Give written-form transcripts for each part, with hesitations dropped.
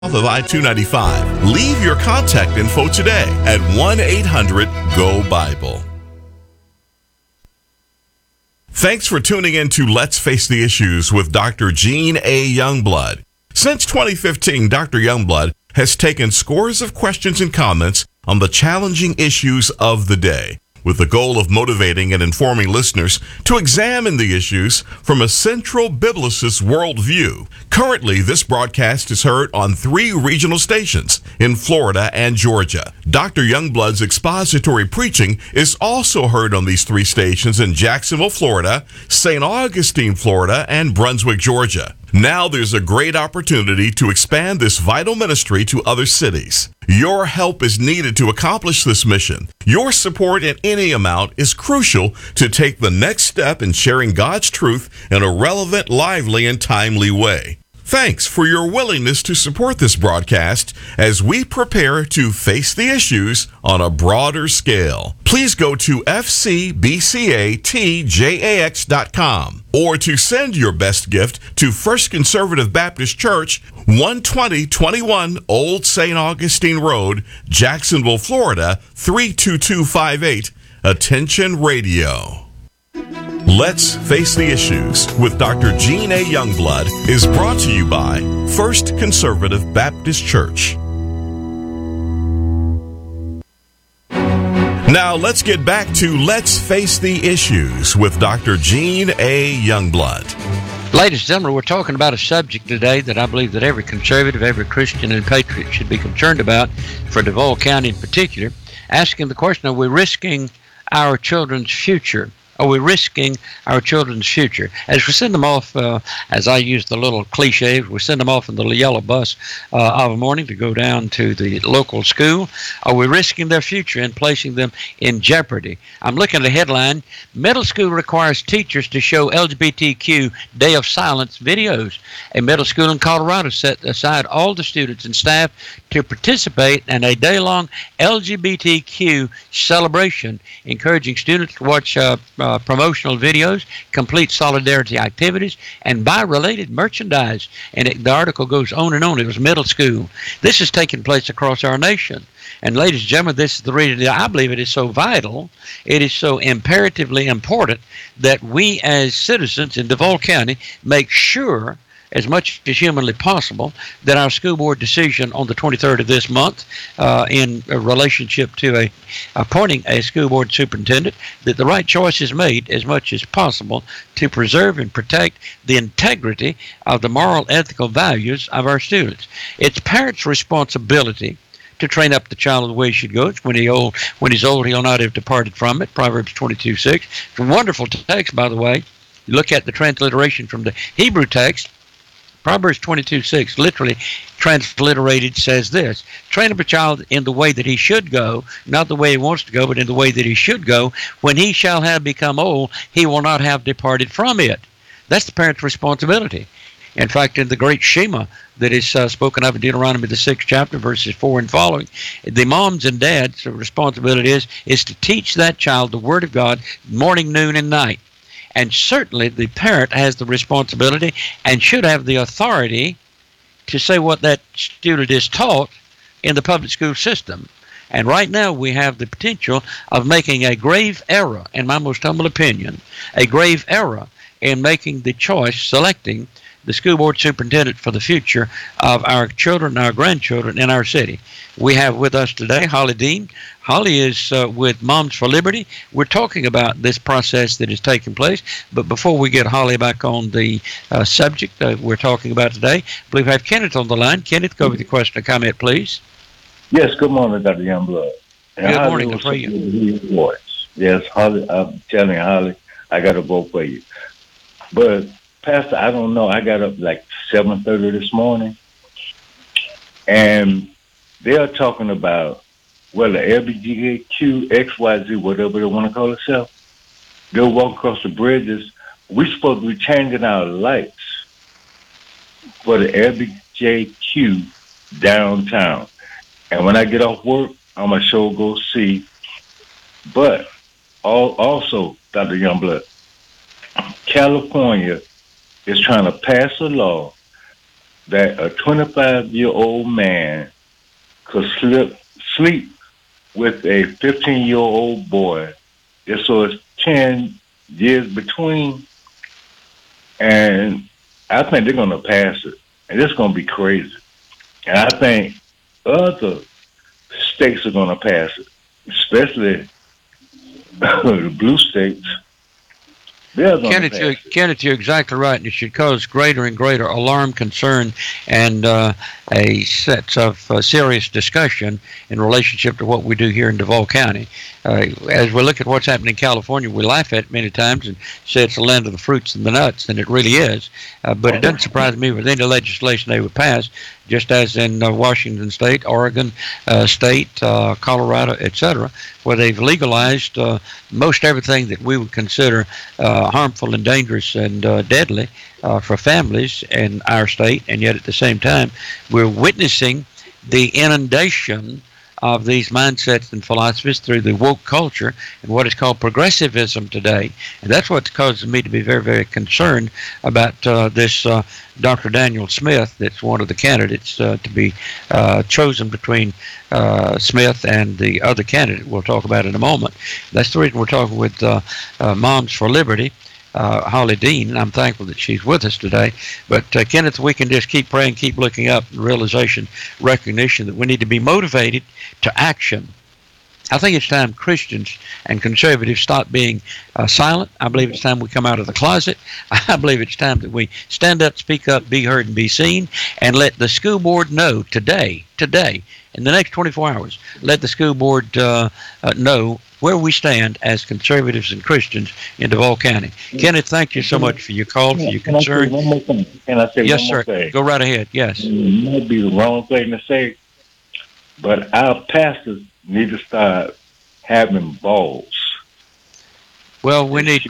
of I-295. Leave your contact info today at 1-800-GO-BIBLE. Thanks for tuning in to Let's Face the Issues with Dr. Gene A. Youngblood. Since 2015, Dr. Youngblood has taken scores of questions and comments on the challenging issues of the day, with the goal of motivating and informing listeners to examine the issues from a central biblicist worldview. Currently, this broadcast is heard on 3 regional stations in Florida and Georgia. Dr. Youngblood's expository preaching is also heard on these 3 stations in Jacksonville, Florida, St. Augustine, Florida, and Brunswick, Georgia. Now there's a great opportunity to expand this vital ministry to other cities. Your help is needed to accomplish this mission. Your support in any amount is crucial to take the next step in sharing God's truth in a relevant, lively, and timely way. Thanks for your willingness to support this broadcast as we prepare to face the issues on a broader scale. Please go to fcbcatjax.com or to send your best gift to First Conservative Baptist Church, 12021 Old St. Augustine Road, Jacksonville, Florida, 32258. Attention Radio. Let's Face the Issues with Dr. Gene A. Youngblood is brought to you by First Conservative Baptist Church. Now let's get back to Let's Face the Issues with Dr. Gene A. Youngblood. Ladies and gentlemen, we're talking about a subject today that I believe that every conservative, every Christian and patriot should be concerned about, for Duval County in particular, asking the question, are we risking our children's future? Are we risking our children's future? As we send them off, as I use the little cliche, we send them off in the yellow bus of a morning to go down to the local school. Are we risking their future and placing them in jeopardy? I'm looking at the headline, middle school requires teachers to show LGBTQ Day of Silence videos. A middle school in Colorado set aside all the students and staff to participate in a day-long LGBTQ celebration, encouraging students to watch promotional videos, complete solidarity activities, and buy related merchandise. And the article goes on and on. It was middle school. This is taking place across our nation. And ladies and gentlemen, this is the reason that I believe it is so vital, it is so imperatively important that we as citizens in Duval County make sure, as much as humanly possible, that our school board decision on the 23rd of this month in relationship to appointing a school board superintendent, that the right choice is made as much as possible to preserve and protect the integrity of the moral, ethical values of our students. It's parents' responsibility to train up the child the way he should go. When he's old, he'll not have departed from it. Proverbs 22:6. It's a wonderful text, by the way. You look at the transliteration from the Hebrew text. Proverbs 22:6 literally transliterated says this: train up a child in the way that he should go, not the way he wants to go, but in the way that he should go. When he shall have become old, he will not have departed from it. That's the parent's responsibility. In fact, in the great Shema that is spoken of in Deuteronomy, the 6th chapter, verses 4 and following, the moms and dads' responsibility is to teach that child the Word of God morning, noon, and night. And certainly the parent has the responsibility and should have the authority to say what that student is taught in the public school system. And right now we have the potential of making a grave error, in my most humble opinion, a grave error in making the choice, selecting the school board superintendent for the future of our children and our grandchildren in our city. We have with us today Holly Dean. Holly is with Moms for Liberty. We're talking about this process that is taking place. But before we get Holly back on the subject that we're talking about today, I believe I have Kenneth on the line. Kenneth, go with your question or comment, please. Yes, good morning, Dr. Youngblood. Good morning. How are you? Yes, Holly, I'm telling you, Holly, I got to vote for you. But Pastor, I don't know. I got up like 7:30 this morning, and they're talking about, well, the LGBTQ, XYZ, whatever they want to call itself. They'll walk across the bridges. We're supposed to be changing our lights for the LGBTQ downtown. And when I get off work, I'm going to sure go see. But also, Dr. Youngblood, California is trying to pass a law that a 25-year-old man could sleep with a 15-year-old boy, just so it's 10 years between, and I think they're going to pass it, and it's going to be crazy. And I think other states are going to pass it, especially the blue states. Kenneth, you're exactly right, and it should cause greater and greater alarm, concern, and a sense of serious discussion in relationship to what we do here in Duval County. As we look at what's happening in California, we laugh at it many times and say it's the land of the fruits and the nuts, and it really is. But it doesn't surprise me with any legislation they would pass, just as in Washington State, Oregon State, Colorado, etc., where they've legalized most everything that we would consider harmful and dangerous and deadly for families in our state, and yet at the same time, we're witnessing the inundation of these mindsets and philosophies through the woke culture and what is called progressivism today. And that's what's causing me to be very, very concerned about this Dr. Daniel Smith, that's one of the candidates to be chosen between Smith and the other candidate we'll talk about in a moment. That's the reason we're talking with Moms for Liberty, Holly Dean, and I'm thankful that she's with us today. But Kenneth, we can just keep praying, keep looking up, realization, recognition that we need to be motivated to action. I think it's time Christians and conservatives stop being silent. I believe it's time we come out of the closet. I believe it's time that we stand up, speak up, be heard, and be seen, and let the school board know today, in the next 24 hours, let the school board know where we stand as conservatives and Christians in Duval County. Kenneth, thank you so much for your call, for your concern. Can I say one more thing? Can I say yes, one more sir. thing? Go right ahead. Yes. It might be the wrong thing to say, but our pastors need to start having balls. Well, we need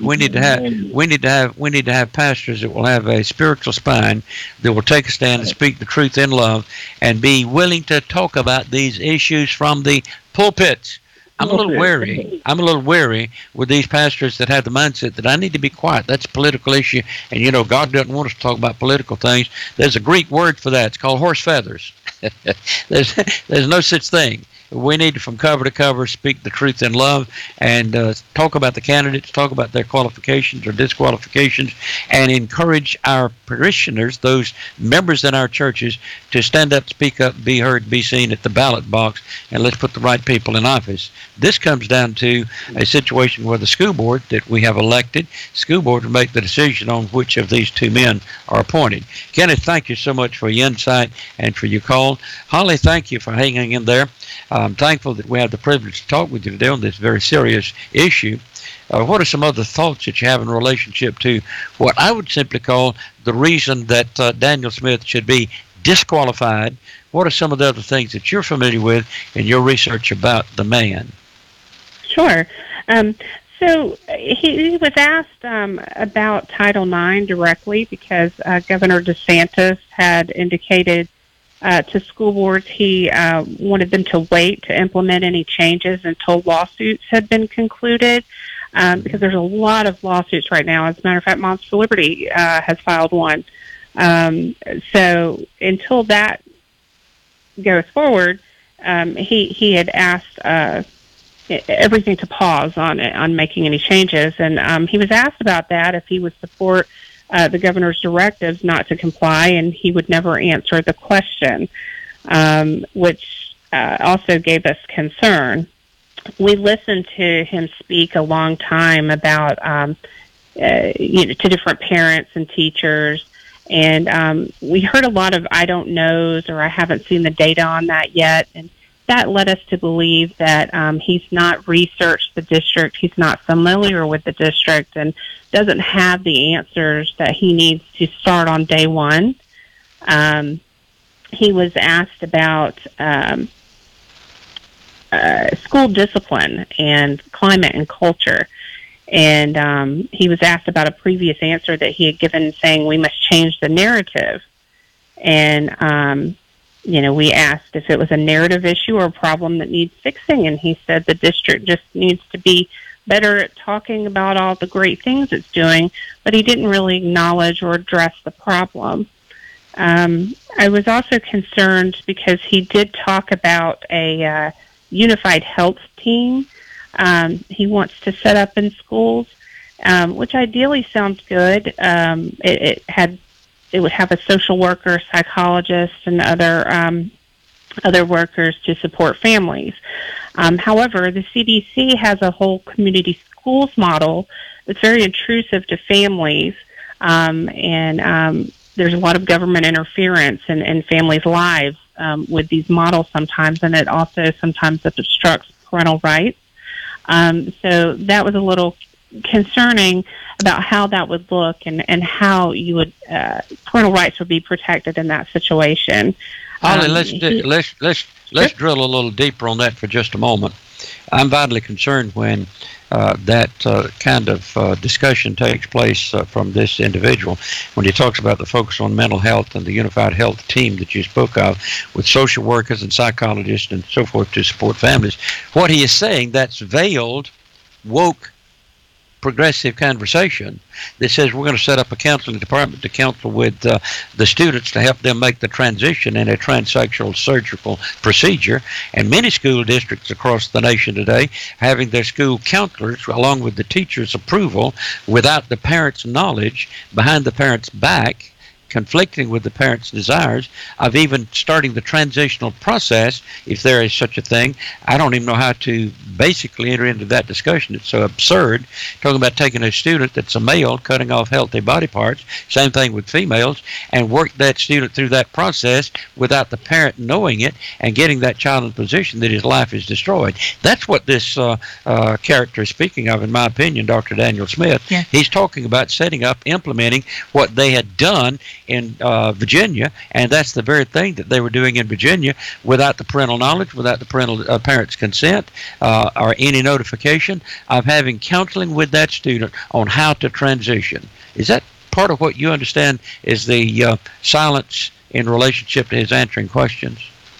to have pastors that will have a spiritual spine, that will take a stand and speak the truth in love, and be willing to talk about these issues from the pulpits. I'm a little wary with these pastors that have the mindset that I need to be quiet. That's a political issue, and God doesn't want us to talk about political things. There's a Greek word for that. It's called horse feathers. There's no such thing. We need to, from cover to cover, speak the truth in love and talk about the candidates, talk about their qualifications or disqualifications, and encourage our parishioners, those members in our churches, to stand up, speak up, be heard, be seen at the ballot box, and let's put the right people in office. This comes down to a situation where the school board that we have elected, school board will make the decision on which of these two men are appointed. Kenneth, thank you so much for your insight and for your call. Holly, thank you for hanging in there. I'm thankful that we have the privilege to talk with you today on this very serious issue. What are some other thoughts that you have in relationship to what I would simply call the reason that Daniel Smith should be disqualified? What are some of the other things that you're familiar with in your research about the man? Sure. So he was asked about Title IX directly because Governor DeSantis had indicated to school boards he wanted them to wait to implement any changes until lawsuits had been concluded, because there's a lot of lawsuits right now. As a matter of fact, Moms for Liberty has filed one. So until that goes forward, he had asked everything to pause on making any changes, and he was asked about that, if he would support the governor's directives not to comply, and he would never answer the question, which also gave us concern. We listened to him speak a long time about, to different parents and teachers, and we heard a lot of I don't knows, or I haven't seen the data on that yet, and that led us to believe that he's not researched the district, he's not familiar with the district, and doesn't have the answers that he needs to start on day one. He was asked about school discipline and climate and culture, and he was asked about a previous answer that he had given saying we must change the narrative. And we asked if it was a narrative issue or a problem that needs fixing, and he said the district just needs to be better at talking about all the great things it's doing, but he didn't really acknowledge or address the problem. I was also concerned because he did talk about a unified health team he wants to set up in schools, which ideally sounds good. It would have a social worker, psychologist, and other workers to support families. However, the CDC has a whole community schools model that's very intrusive to families, and there's a lot of government interference in families' lives with these models sometimes, and it also sometimes obstructs parental rights. So that was a little concerning about how that would look and how you would parental rights would be protected in that situation. Holly, let's drill a little deeper on that for just a moment. I'm vitally concerned when that kind of discussion takes place from this individual, when he talks about the focus on mental health and the unified health team that you spoke of with social workers and psychologists and so forth to support families. What he is saying, that's veiled, woke, progressive conversation that says we're going to set up a counseling department to counsel with the students to help them make the transition in a transsexual surgical procedure. And many school districts across the nation today having their school counselors, along with the teachers' approval, without the parents' knowledge, behind the parents' back, conflicting with the parents' desires of even starting the transitional process, if there is such a thing. I don't even know how to basically enter into that discussion. It's so absurd, talking about taking a student that's a male, cutting off healthy body parts, same thing with females, and work that student through that process without the parent knowing it and getting that child in a position that his life is destroyed. That's what this character is speaking of, in my opinion, Dr. Daniel Smith. Yeah. He's talking about setting up, implementing what they had done in Virginia, and that's the very thing that they were doing in Virginia without the parental knowledge, without the parents' consent or any notification of having counseling with that student on how to transition. Is that part of what you understand is the silence in relationship to his answering questions?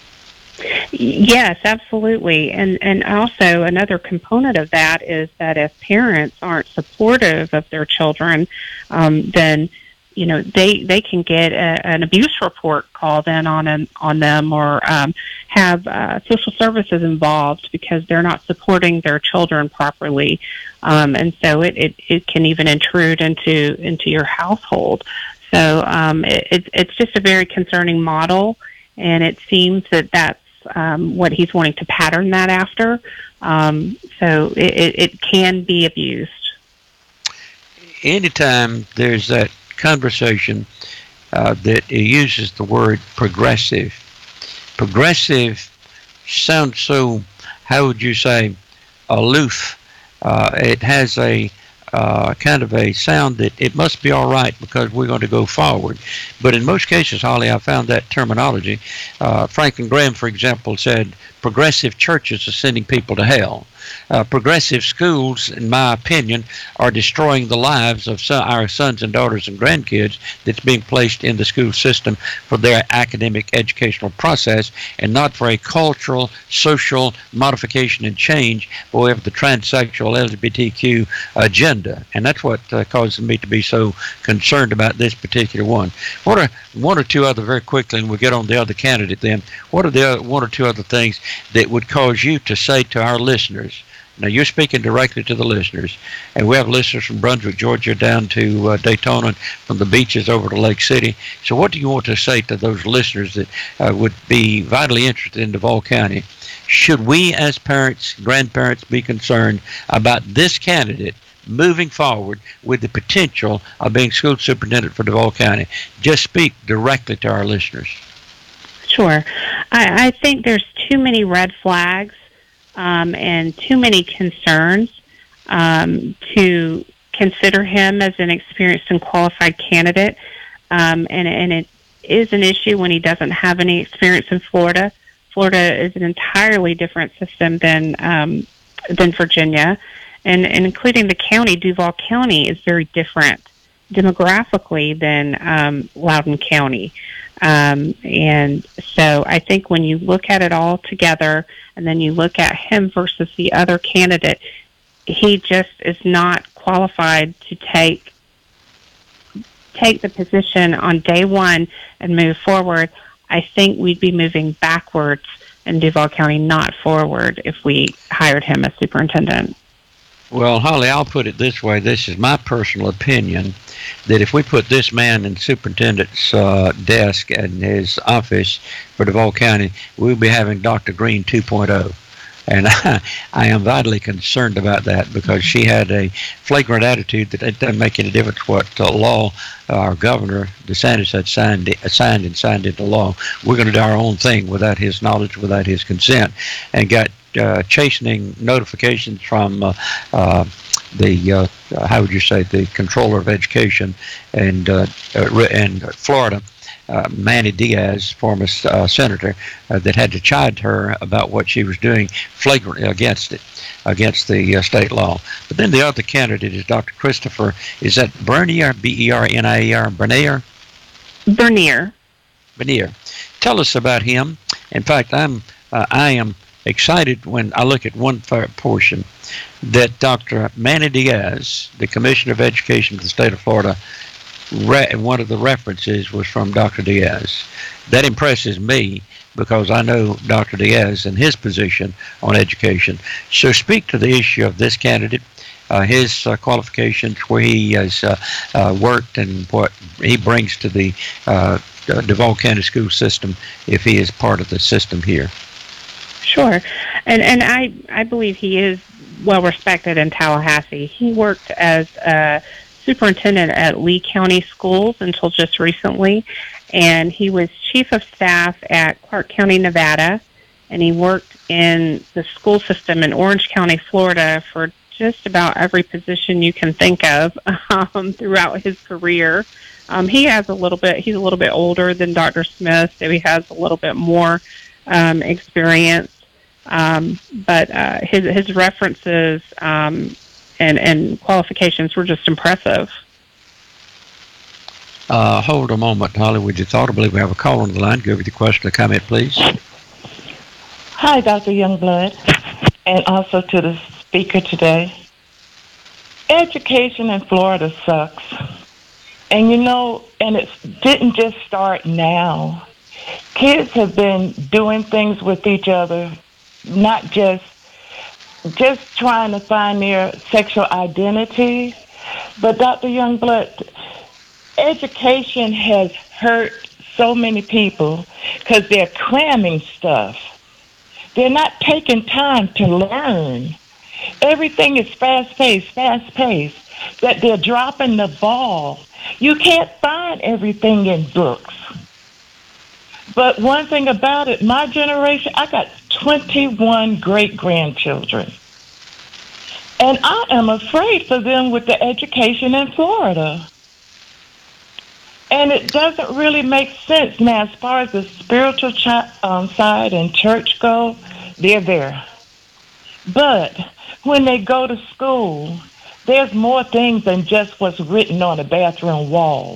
Yes, absolutely. And also another component of that is that if parents aren't supportive of their children, then they can get an abuse report called in on them, or have social services involved because they're not supporting their children properly, and so it can even intrude into your household. So it's just a very concerning model, and it seems that that's what he's wanting to pattern that after. So it can be abused. Anytime there's that conversation that uses the word progressive. Progressive sounds so, how would you say, aloof. It has a kind of a sound that it must be all right because we're going to go forward. But in most cases, Holly, I found that terminology. Franklin Graham, for example, said progressive churches are sending people to hell. Progressive schools, in my opinion, are destroying the lives of our sons and daughters and grandkids that's being placed in the school system for their academic educational process, and not for a cultural, social modification and change, but we have the transsexual LGBTQ agenda. And that's what causes me to be so concerned about this particular one. What are one or two other, very quickly, and we'll get on the other candidate then, what are the one or two other things that would cause you to say to our listeners? Now, you're speaking directly to the listeners, and we have listeners from Brunswick, Georgia, down to Daytona, and from the beaches over to Lake City. So what do you want to say to those listeners that would be vitally interested in Duval County? Should we as parents, grandparents, be concerned about this candidate moving forward with the potential of being school superintendent for Duval County? Just speak directly to our listeners. Sure. I think there's too many red flags and too many concerns to consider him as an experienced and qualified candidate. And it is an issue when he doesn't have any experience in Florida. Florida is an entirely different system than Virginia, and including the county. Duval County is very different demographically than Loudoun County. And so I think when you look at it all together and then you look at him versus the other candidate, he just is not qualified to take take the position on day one and move forward, I think we'd be moving backwards in Duval County, not forward, if we hired him as superintendent. Well, Holly, I'll put it this way. This is my personal opinion, that if we put this man in the superintendent's desk and his office for Duval County, we'll be having Dr. Green 2.0. And I am vitally concerned about that, because she had a flagrant attitude that it doesn't make any difference what law our governor DeSantis had signed into law. We're going to do our own thing without his knowledge, without his consent, and got chastening notifications from the how would you say, the controller of education and Florida. Manny Diaz, former senator, that had to chide her about what she was doing flagrantly against the state law. But then the other candidate is Dr. Christopher, is that Bernier, B-E-R-N-I-E-R, Bernier? Bernier. Tell us about him. In fact, I am excited when I look at one portion that Dr. Manny Diaz, the Commissioner of Education of the state of Florida, one of the references was from Dr. Diaz. That impresses me, because I know Dr. Diaz and his position on education. So speak to the issue of this candidate, his qualifications, where he has worked, and what he brings to the Duval County school system, if he is part of the system here. Sure. And I believe he is well respected in Tallahassee. He worked as a superintendent at Lee County Schools until just recently, and he was chief of staff at Clark County, Nevada, and he worked in the school system in Orange County, Florida, for just about every position you can think of throughout his career. He's a little bit older than Dr. Smith, so he has a little bit more experience, but his references and qualifications were just impressive. Hold a moment, Holly. With your thought, I believe we have a call on the line. Go with your question or comment, please. Hi, Dr. Youngblood, and also to the speaker today. Education in Florida sucks. And and it didn't just start now. Kids have been doing things with each other, not just trying to find their sexual identity. But Dr. Youngblood, education has hurt so many people because they're cramming stuff. They're not taking time to learn. Everything is fast-paced, that they're dropping the ball. You can't find everything in books. But one thing about it, my generation, I got 21 great-grandchildren. And I am afraid for them with the education in Florida. And it doesn't really make sense now. As far as the spiritual side and church go, they're there. But when they go to school, there's more things than just what's written on the bathroom walls.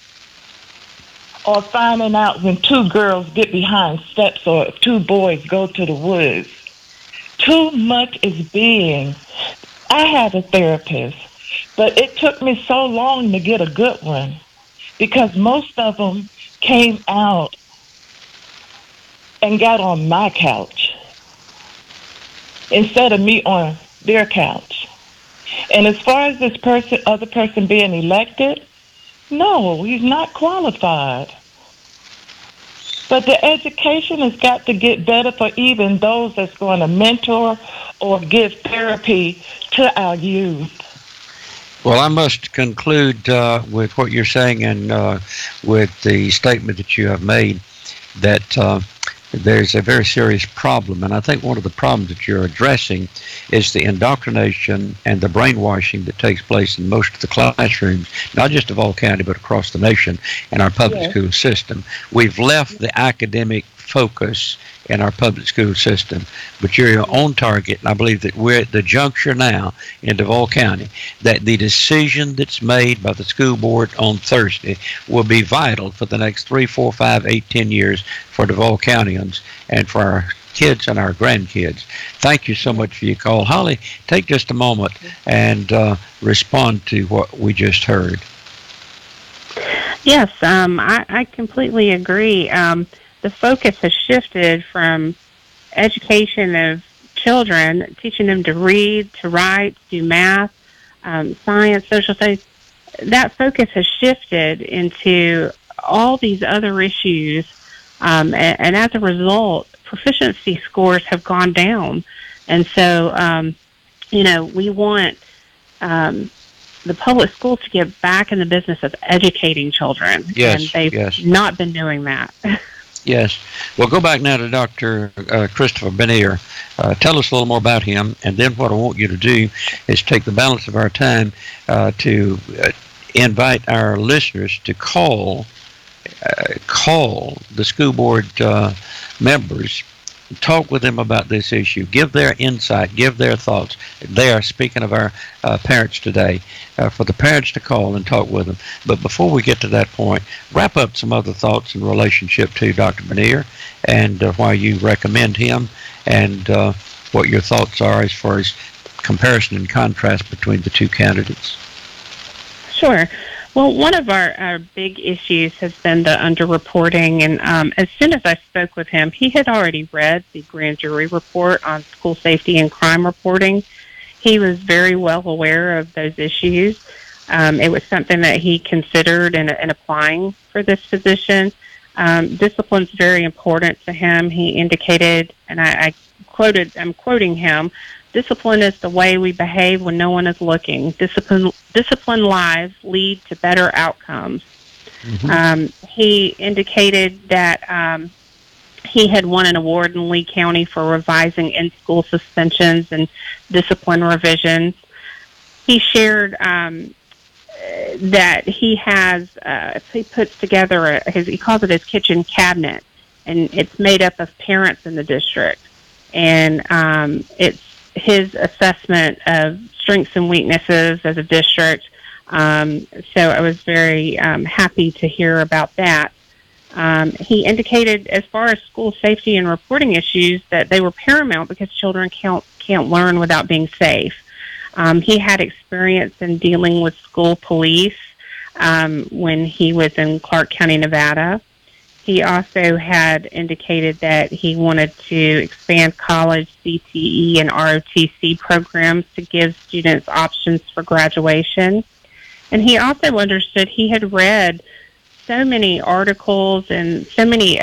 Or finding out when two girls get behind steps or two boys go to the woods. Too much is being. I had a therapist, but it took me so long to get a good one because most of them came out and got on my couch instead of me on their couch. And as far as this other person being elected, no, he's not qualified. But the education has got to get better for even those that's going to mentor or give therapy to our youth. Well, I must conclude with what you're saying and with the statement that you have made that there's a very serious problem. And I think one of the problems that you're addressing is the indoctrination and the brainwashing that takes place in most of the classrooms, not just Duval County, but across the nation in our public school system. We've left the academic focus in our public school system, but you're on target, and I believe that we're at the juncture now in Duval County that the decision that's made by the school board on Thursday will be vital for the next 3, 4, 5, 8, 10 years for Duval Countyans and for our kids and our grandkids. Thank you so much for your call. Holly, take just a moment and respond to what we just heard. Yes, I completely agree. The focus has shifted from education of children, teaching them to read, to write, to do math, science, social studies. That focus has shifted into all these other issues, and as a result, proficiency scores have gone down. And so, we want the public schools to get back in the business of educating children, Yes, and they've yes. not been doing that. Yes. Well, go back now to Dr. Christopher Benier. Tell us a little more about him, and then what I want you to do is take the balance of our time to invite our listeners to call the school board members, talk with them about this issue, give their insight, give their thoughts. They are speaking of our parents today, for the parents to call and talk with them. But before we get to that point, wrap up some other thoughts in relationship to Dr. Benier and why you recommend him, and what your thoughts are as far as comparison and contrast between the two candidates. Sure. Well, one of our big issues has been the underreporting, and as soon as I spoke with him, he had already read the grand jury report on school safety and crime reporting. He was very well aware of those issues. It was something that he considered in applying for this position. Discipline is very important to him. He indicated, and I'm quoting him, "Discipline is the way we behave when no one is looking. Discipline lives lead to better outcomes." Mm-hmm. He indicated that he had won an award in Lee County for revising in-school suspensions and discipline revisions. He shared that he puts together he calls it his kitchen cabinet, and it's made up of parents in the district, and it's his assessment of strengths and weaknesses as a district. So I was very happy to hear about that. He indicated, as far as school safety and reporting issues, that they were paramount because children can't learn without being safe. He had experience in dealing with school police when he was in Clark County, Nevada. He also had indicated that he wanted to expand college CTE and ROTC programs to give students options for graduation. And he also understood, he had read so many articles and so many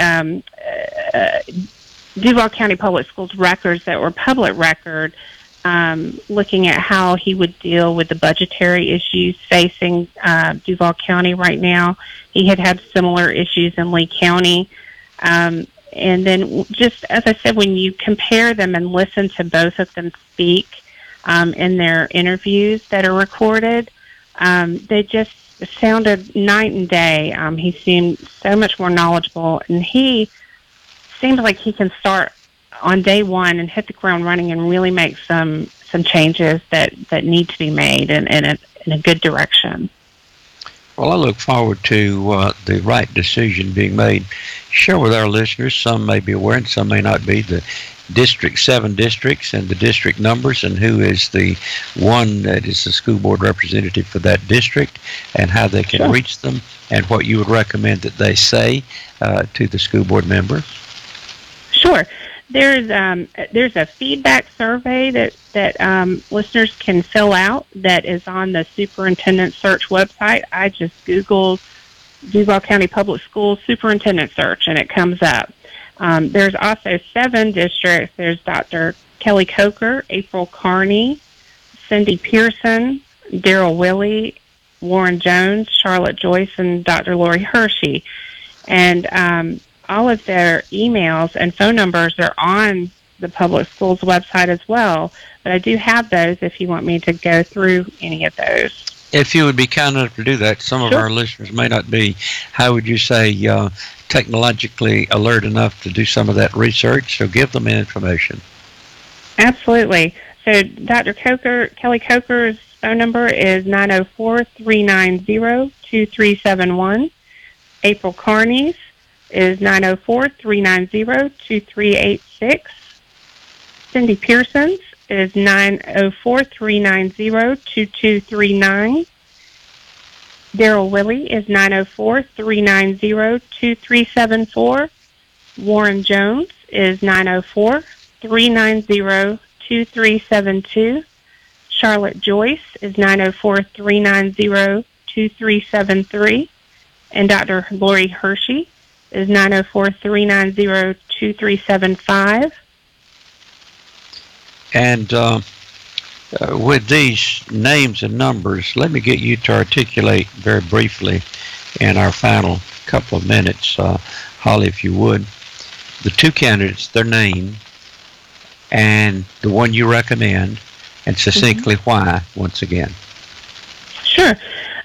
Duval County Public Schools records that were public record, looking at how he would deal with the budgetary issues facing Duval County right now. He had similar issues in Lee County. And then, just as I said, when you compare them and listen to both of them speak in their interviews that are recorded, they just sounded night and day. He seemed so much more knowledgeable, and he seems like he can start on day one and hit the ground running and really make some changes that need to be made in a good direction. Well, I look forward to the right decision being made. Share with our listeners, some may be aware and some may not be, the 7 districts and the district numbers, and who is the one that is the school board representative for that district, and how they can reach them, and what you would recommend that they say to the school board member. Sure. There's a feedback survey that listeners can fill out that is on the superintendent search website. I just Googled Duval County Public Schools superintendent search, and it comes up. There's also 7 districts. There's Dr. Kelly Coker, April Carney, Cindy Pearson, Daryl Willey, Warren Jones, Charlotte Joyce, and Dr. Lori Hershey. And all of their emails and phone numbers are on the public schools website as well. But I do have those if you want me to go through any of those. If you would be kind enough to do that, some of our listeners may not be, how would you say, technologically alert enough to do some of that research, so give them information. Absolutely. So Dr. Kelly Coker's phone number is 904-390-2371. April Carney's is 904-390-2386. Cindy Pearson's is 904-390-2239. Daryl Willey is 904-390-2374. Warren Jones is 904-390-2372. Charlotte Joyce is 904-390-2373. And Dr. Lori Hershey is 904-390-2375. And with these names and numbers, let me get you to articulate very briefly in our final couple of minutes, Holly, if you would, the two candidates, their name, and the one you recommend, and succinctly why, once again. Sure.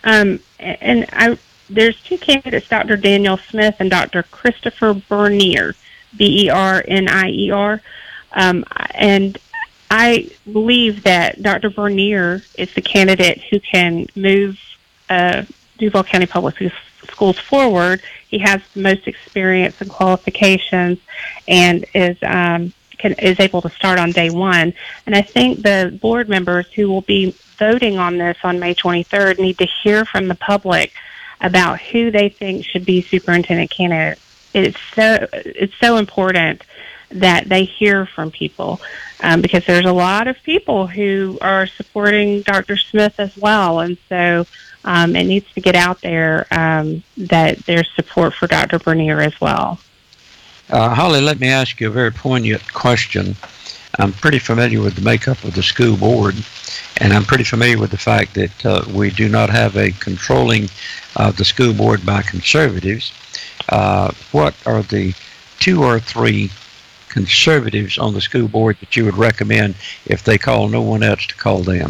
There's two candidates, Dr. Daniel Smith and Dr. Christopher Bernier, Bernier. And I believe that Dr. Bernier is the candidate who can move Duval County Public Schools forward. He has the most experience and qualifications, and is able to start on day one. And I think the board members who will be voting on this on May 23rd need to hear from the public about who they think should be superintendent candidate. It's so important that they hear from people, because there's a lot of people who are supporting Dr. Smith as well, and so it needs to get out there that there's support for Dr. Bernier as well. Holly, let me ask you a very poignant question. I'm pretty familiar with the makeup of the school board, and I'm pretty familiar with the fact that we do not have a controlling of the school board by conservatives. What are the 2 or 3 conservatives on the school board that you would recommend if they call no one else to call them?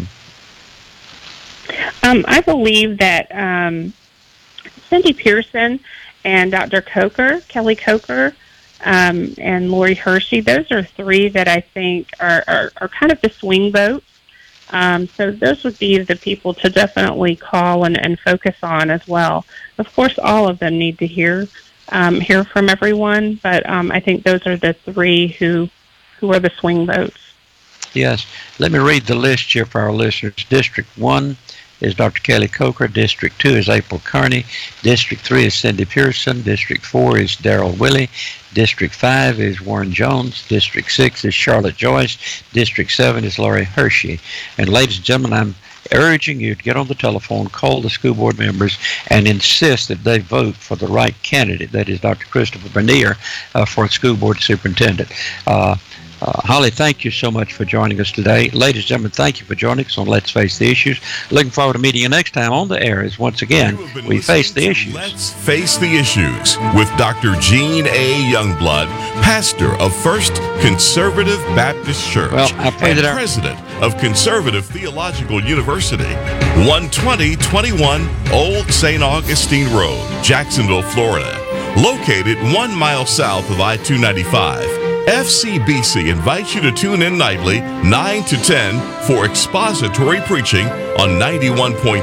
I believe that Cindy Pearson and Dr. Kelly Coker, and Lori Hershey, those are 3 that I think are kind of the swing votes. So those would be the people to definitely call and focus on as well. Of course, all of them need to hear from everyone, but I think those are the 3 who are the swing votes. Yes. Let me read the list here for our listeners. District 1 is Dr. Kelly Coker. District 2 is April Kearney. District 3 is Cindy Pearson. District 4 is Daryl Willey. District 5 is Warren Jones. District 6 is Charlotte Joyce. District 7 is Lori Hershey. And ladies and gentlemen, I'm urging you to get on the telephone, call the school board members, and insist that they vote for the right candidate, that is Dr. Christopher Bernier, for school board superintendent. Holly, thank you so much for joining us today. Ladies and gentlemen, thank you for joining us on Let's Face the Issues. Looking forward to meeting you next time on the air as once again we face the issues. Let's Face the Issues with Dr. Gene A. Youngblood, pastor of First Conservative Baptist Church I pray and that president of Conservative Theological University, 12021 Old St. Augustine Road, Jacksonville, Florida. Located 1 mile south of I-295. FCBC invites you to tune in nightly, 9 to 10, for expository preaching on 91.3,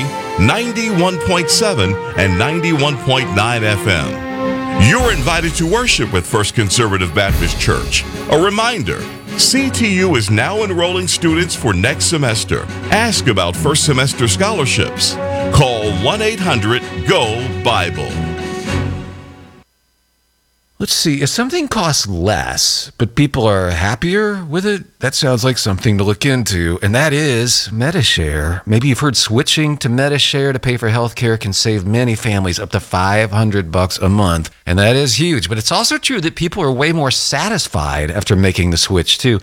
91.7, and 91.9 FM. You're invited to worship with First Conservative Baptist Church. A reminder, CTU is now enrolling students for next semester. Ask about first semester scholarships. Call 1-800-GO-BIBLE. Let's see, if something costs less, but people are happier with it, that sounds like something to look into, and that is Medi-Share. Maybe you've heard switching to Medi-Share to pay for healthcare can save many families up to $500 a month, and that is huge. But it's also true that people are way more satisfied after making the switch, too.